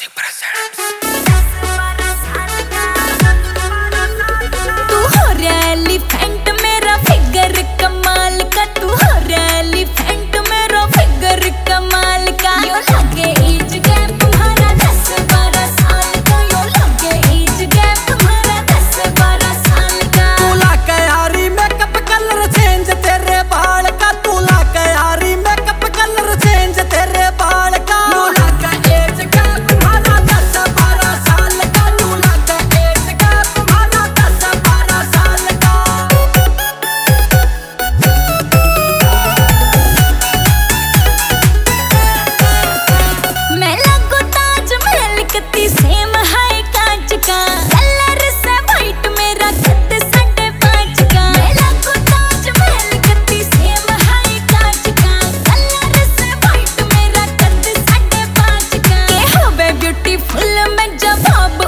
Music presents. तू हो रहा एलिफेंट मेरा फिगर कमाल का, तू हो रहा एलिफेंट मेरा फिगर कमाल का। यो लगे एज गैप तुम्हारा 10-12 साल का, यो लगे एज गैप तुम्हारा 10-12 साल का। तू लाके यारी मेकअप कलर चेंज तेरे बाल का, तू लाके यारी मेकअप कलर चेंज तेरे बाल का। तू लाके एज गैप तुम्हारा 10-12 साल का, तू लाके एज गैप तुम्हारा 10-12 साल का। मैं लगू ताजमहल कती सेम है कांच का, कलर से वाइट मेरा कद 5.5 का। मैं लगू ताजमहल कती सेम है कांच का, कलर से वाइट मेरा कद 5.5 का। के हवे ब्यूटीफुल मैं जवाब